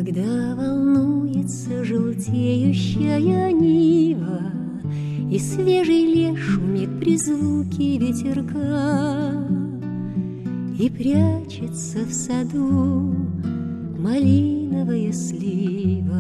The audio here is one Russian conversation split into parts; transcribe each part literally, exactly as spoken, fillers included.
Когда волнуется желтеющая нива, и свежий лес шумит при звуке ветерка, и прячется в саду малиновая слива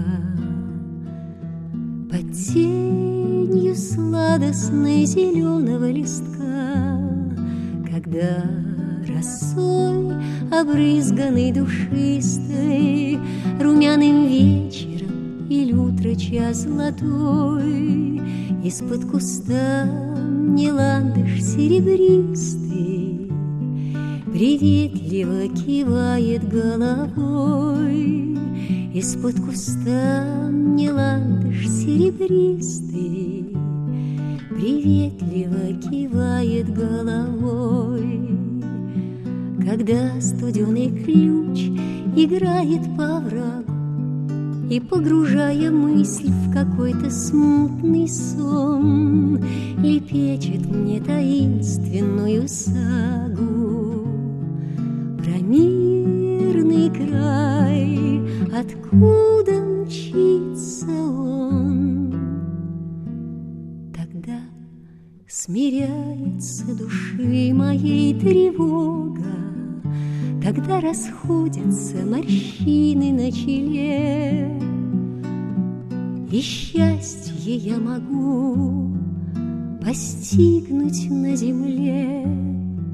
под тенью сладостной зеленого листка, когда росой, обрызганный душистой, румяным вечером или утро час золотой, из-под куста мне ландыш серебристый приветливо кивает головой. Из-под куста мне ландыш серебристый приветливо кивает головой. Когда студеный ключ играет по оврагу и, погружая мысль в какой-то смутный сон, лепечет мне таинственную сагу про мирный край, откуда мчится он. Тогда смиряется души моей тревога, когда расходятся морщины на челе, и счастье я могу постигнуть на земле,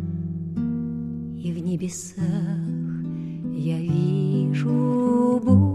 и в небесах я вижу Бога.